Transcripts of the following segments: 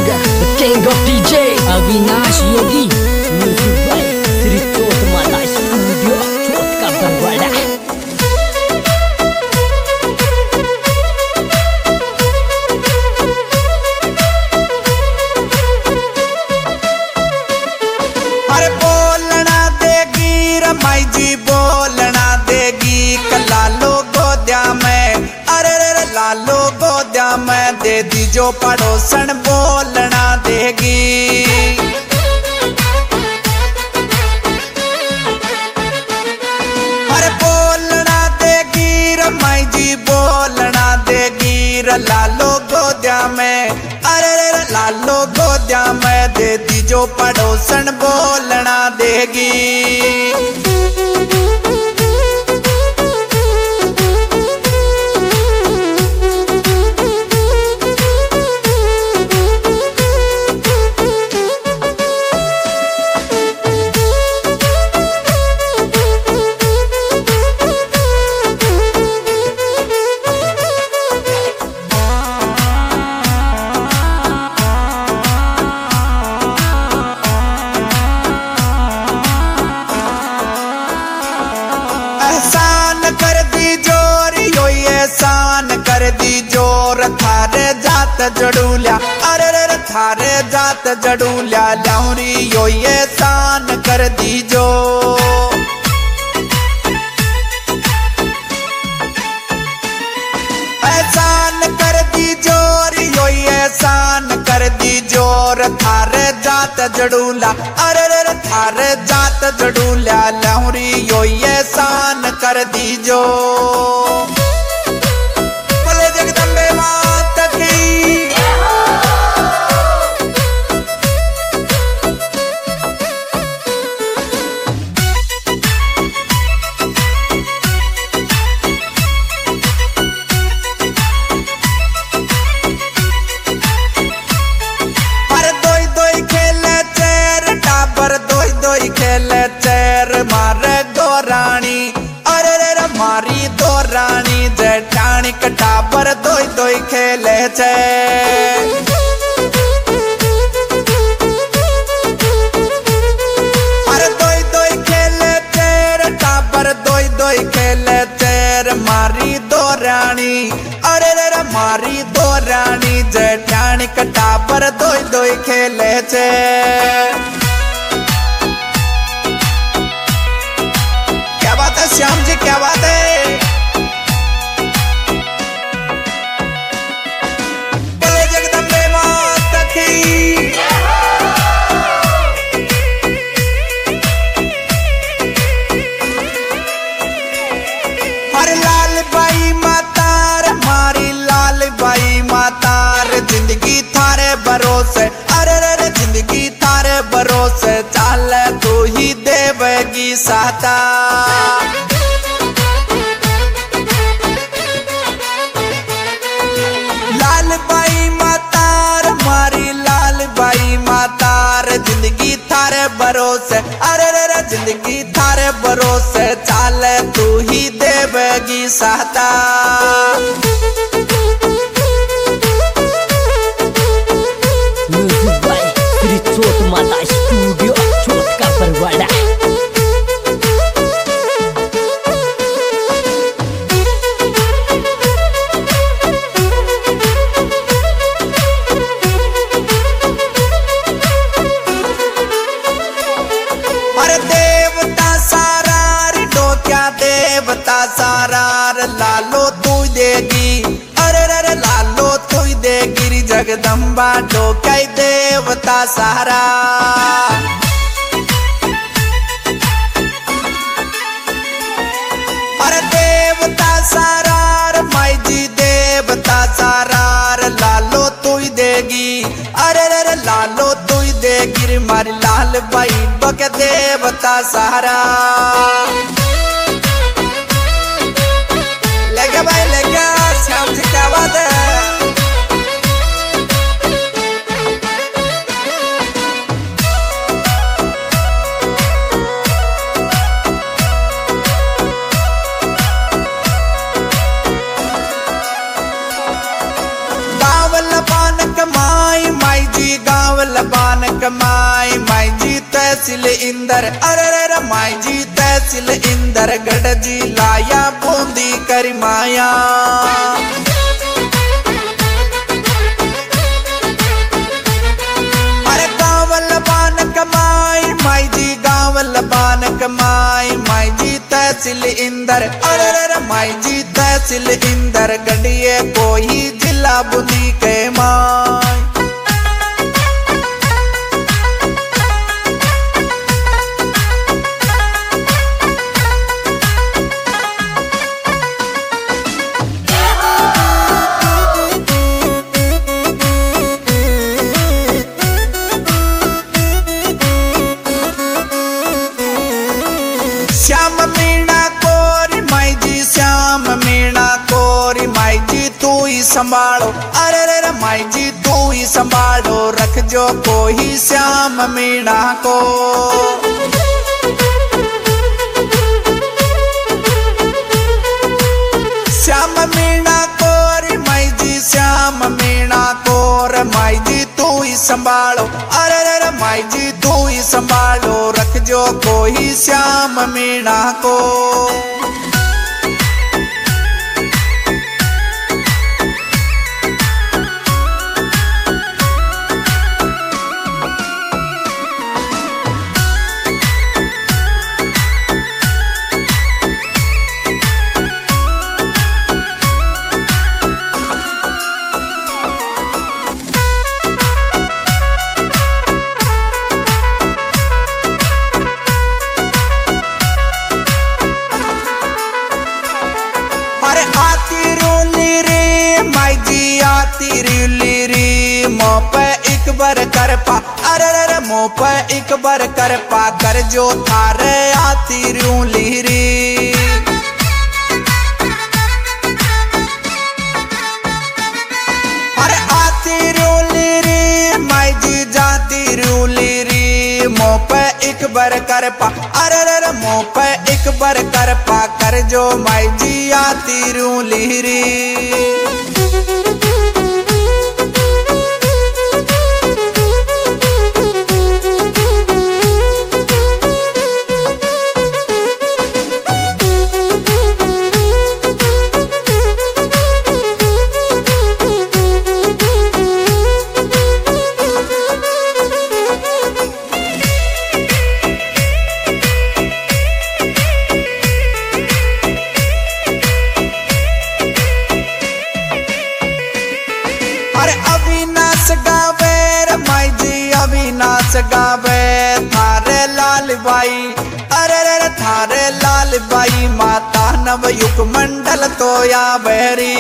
singer, the king of DJ, Avinash Yogi. Music by Sri Chot Mata Studio, Chot ka Barwada. अरे बोलना देगी रमाई जी बोलना देगी लालो गोद्या में, अरे रे लालो गोद्या में दे दी जो पड़ोसन बोलना देगी। अरे बोलना देगी रमाई जी बोलना देगी लालो गोद्या में, अरे रे लालो गोद्या में दे दी जो पड़ोसन बोलना देगी। एहसान कर दी जोर यो एहसान कर दी जोर थारे जात जड़ूल्या, अरे रे थारे जात जड़ूल्या लाउरी यो एहसान कर दी जो। एहसान कर दी जोर यो एहसान कर दी जोर थारे जात जड़ूला, अरे रे थारे जात जड़ूला लाउरी यो एहसान कर दी जो। बोले जगदम्बे माता की। खेले चेर मारे दो रानी, अरे रे मारी दो रानी जेठानी कटाबर दोई दोई खेले चेर। अरे दोई दोई खेले चेर टाबर दोई दोई खेले चेर मारी दो रानी, अरे रे मारी दो रानी जेठानी कटाबर दोई दोई खेले चेर। श्याम जी क्या बात है। बोले जगदम्बे माता की। हरे लाल बाई मातार मारी लाल बाई मातार जिंदगी थारे भरोसे, अरे रे जिंदगी थारे भरोसे चाल तू ही देवगी साता। लाल बाई मातार मारी लाल बाई मातार जिंदगी थारे भरोसे, अरे रे जिंदगी थारे भरोसे चाल तू ही देवगी साता। Music by Sri Chot Mata Studio, Chot ka Barwada. अरे देवता सारार डोक्या देवता सारार लालो तू देगी, अरे रे लालो तू देगी जगदम्बा डोक्या देवता सारा। अरे देवता सारार माई जी देवता सारार लालो तू देगी, अरे रे लालो तू देगी मारी लाल बाई बके देवता सारा। लेके भाई लेके श्याम जी क्या बात है। बावल पान कमाई माई जी लबान कमाई माई जी तहसील इंदर, अरे माई जी तहसील इंदर, गढ़ जी लाया बूंदी करी माया। अरे गाँव लबान कमाई माई जी, गाँव लबान कमाई माई जी तहसील इंदर, अरे माई जी तहसील इंदर, गढ़िए कोई जिला बूंदी के माई। श्याम मीणा कोरी माई जी, श्याम मीणा कोरी माई जी तू ही संभालो, अरे माई जी तू ही संभालो, रख जो कोई श्याम मीणा को। श्याम मीणा कोरी माई जी, श्याम मीणा कोर माई जी तू ही संभालो, अरे माई जी तू ही संभालो, रख जो कोई श्याम मीणा को। अरे आती रूली रे माई जी, आती रूली रे, मुँह पे एक बार कर पा, अरे मुँह पे एक बार कर पा, कर जो थारे आती रूली रे। अरे आती रूली रे माई जी, जाती रूली रे, मुँह पे एक बार कर पा, अरे मुँह पे एक बार कर पा, कर जो माई जी आती रूली रे। अरे अविनाश गावे रे माई जी, अविनाश गावे थारे लाल बाई, अरे थारे लाल बाई, माता नवयुग मंडल तो या बहरी।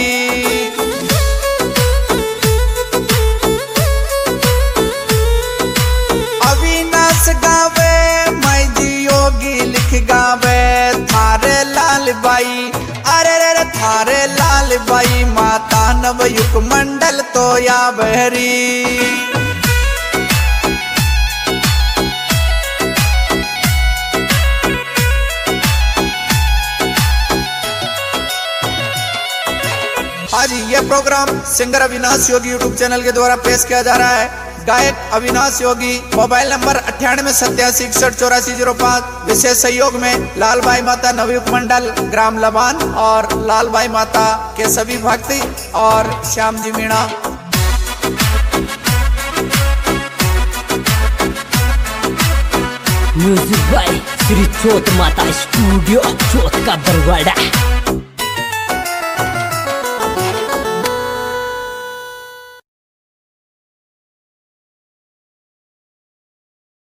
अविनाश गावे माई जी, योगी लिख गावे थारे लाल बाई, अरे थारे लाल बाई, माता नवयुग मंडल तो या बहरी। आज ये program singer Avinash Yogi YouTube channel के द्वारा पेश किया जा रहा है। गायक अविनाश योगी, मोबाइल नंबर 9887844005। विशेष सहयोग में लाल भाई माता नवयुग मंडल, ग्राम लबान और लाल भाई माता के सभी भक्ति और Shyam ji Meena. Music by Shri Chot Mata studio, चोत का बरवाड़ा।